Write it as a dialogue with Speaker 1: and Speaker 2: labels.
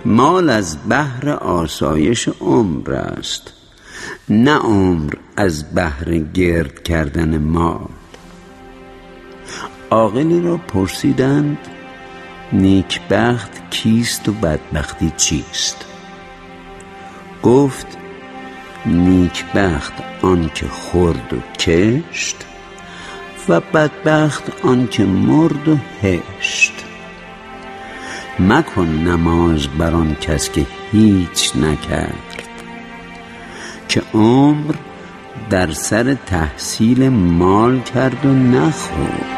Speaker 1: مال از بهر آسایش عمر است، نه عمر از بهر گرد کردن مال. عاقلی را پرسیدند نیکبخت کیست و بدبختی چیست؟ گفت نیکبخت آن که خورد و کشت و بدبخت آن که مرد و هشت. مکن نماز بر آن کس که هیچ نکرد، که عمر در سر تحصیل مال کرد و نخورد.